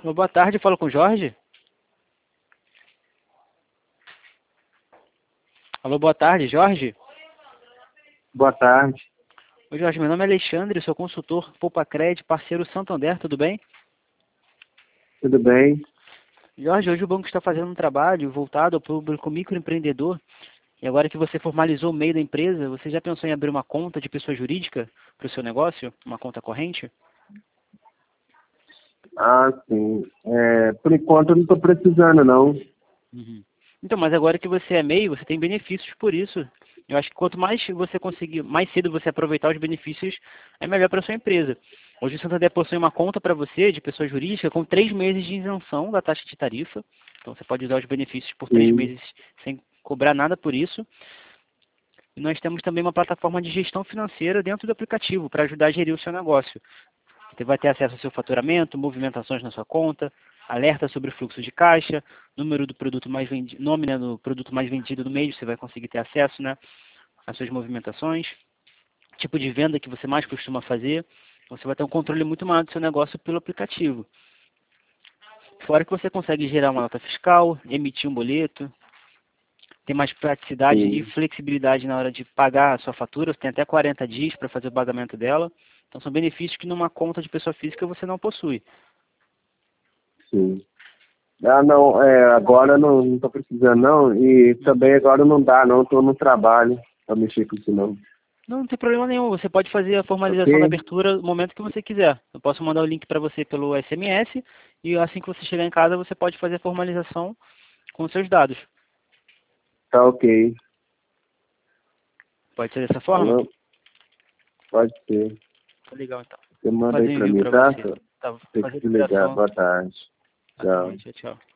Boa tarde, falo com o Jorge. Alô, boa tarde, Jorge. Boa tarde, Oi, Jorge, meu nome é Alexandre, sou consultor Poupa-Cred, parceiro Santander, tudo bem? tudo bem? Jorge, hoje o banco está fazendo um trabalho voltado ao público microempreendedor. E agora que você formalizou o meio da empresa, você já pensou em abrir uma conta de pessoa jurídica para o seu negócio? Uma conta corrente? Ah, sim. Por enquanto eu não estou precisando, não. Uhum. Então, mas agora que você é MEI, você tem benefícios por isso. Eu acho que quanto mais você conseguir, mais cedo você aproveitar os benefícios, é melhor para a sua empresa. Hoje o Santander possui uma conta para você, de pessoa jurídica, com 3 meses de isenção da taxa de tarifa. Então você pode usar os benefícios por três Sim, meses sem cobrar nada por isso. E nós temos também uma plataforma de gestão financeira dentro do aplicativo para ajudar a gerir o seu negócio. Você vai ter acesso ao seu faturamento, movimentações na sua conta, alerta sobre o fluxo de caixa, número do produto mais vendido, nome, né, do produto mais vendido do mês, você vai conseguir ter acesso, né, às suas movimentações, tipo de venda que você mais costuma fazer. Você vai ter um controle muito maior do seu negócio pelo aplicativo. Fora que você consegue gerar uma nota fiscal, emitir um boleto, ter mais praticidade e sim, flexibilidade na hora de pagar a sua fatura. Você tem até 40 dias para fazer o pagamento dela. Então são benefícios que numa conta de pessoa física você não possui. sim. Ah, não, agora eu não estou precisando, não. E também agora não dá, não. Estou no trabalho para mexer com isso, não. Não, não tem problema nenhum. Você pode fazer a Ok? formalização da abertura no momento que você quiser. Eu posso mandar o link para você pelo SMS e assim que você chegar em casa você pode fazer a formalização com os seus dados. Tá ok. Pode ser dessa forma? Alô? Pode ser. Tá legal então. Você Vou manda fazer aí um para envio mim, para tá? você. Tá, vou Tem que fazer a se ligar. liberação. Boa tarde. Tá Tchau. bem, tchau, tchau.